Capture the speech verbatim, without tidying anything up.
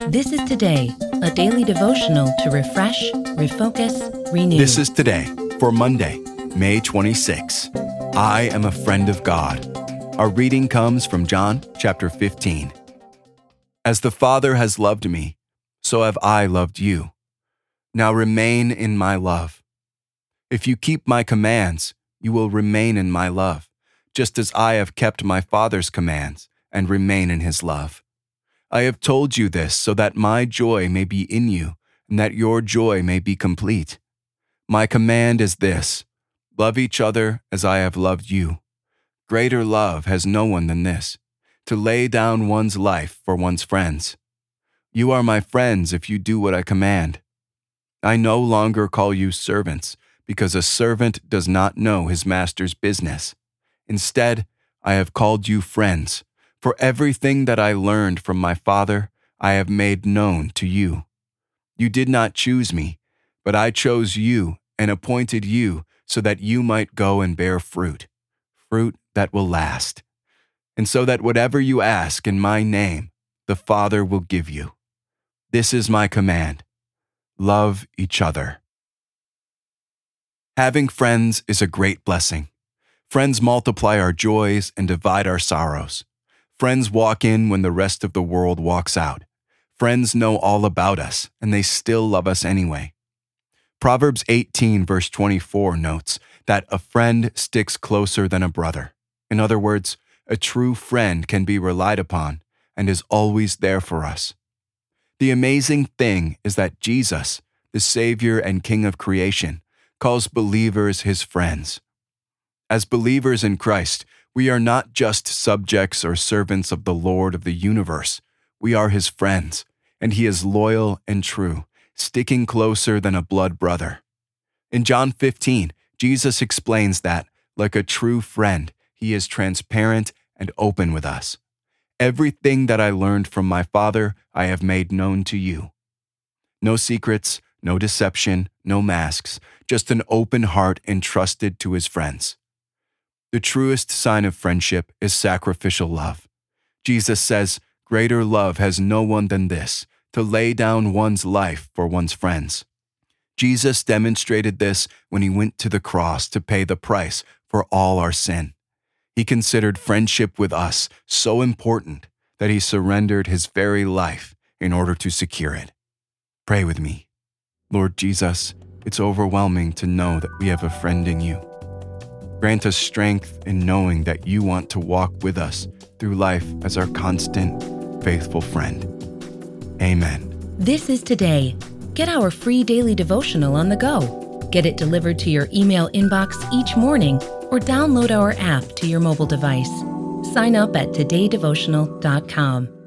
This is Today, a daily devotional to refresh, refocus, renew. This is Today for Monday, May twenty-sixth. I am a friend of God. Our reading comes from John chapter fifteen. As the Father has loved me, so have I loved you. Now remain in my love. If you keep my commands, you will remain in my love, just as I have kept my Father's commands and remain in his love. I have told you this so that my joy may be in you and that your joy may be complete. My command is this: love each other as I have loved you. Greater love has no one than this, to lay down one's life for one's friends. You are my friends if you do what I command. I no longer call you servants, because a servant does not know his master's business. Instead, I have called you friends, for everything that I learned from my Father I have made known to you. You did not choose me, but I chose you and appointed you so that you might go and bear fruit, fruit that will last, and so that whatever you ask in my name, the Father will give you. This is my command: love each other. Having friends is a great blessing. Friends multiply our joys and divide our sorrows. Friends walk in when the rest of the world walks out. Friends know all about us, and they still love us anyway. Proverbs eighteen verse twenty-four notes that a friend sticks closer than a brother. In other words, a true friend can be relied upon and is always there for us. The amazing thing is that Jesus, the Savior and King of creation, calls believers his friends. As believers in Christ, we are not just subjects or servants of the Lord of the universe. We are his friends, and he is loyal and true, sticking closer than a blood brother. In John fifteen, Jesus explains that, like a true friend, he is transparent and open with us. Everything that I learned from my Father, I have made known to you. No secrets, no deception, no masks, just an open heart entrusted to his friends. The truest sign of friendship is sacrificial love. Jesus says, greater love has no one than this, to lay down one's life for one's friends. Jesus demonstrated this when he went to the cross to pay the price for all our sin. He considered friendship with us so important that he surrendered his very life in order to secure it. Pray with me. Lord Jesus, it's overwhelming to know that we have a friend in you. Grant us strength in knowing that you want to walk with us through life as our constant, faithful friend. Amen. This is Today. Get our free daily devotional on the go. Get it delivered to your email inbox each morning or download our app to your mobile device. Sign up at today devotional dot com.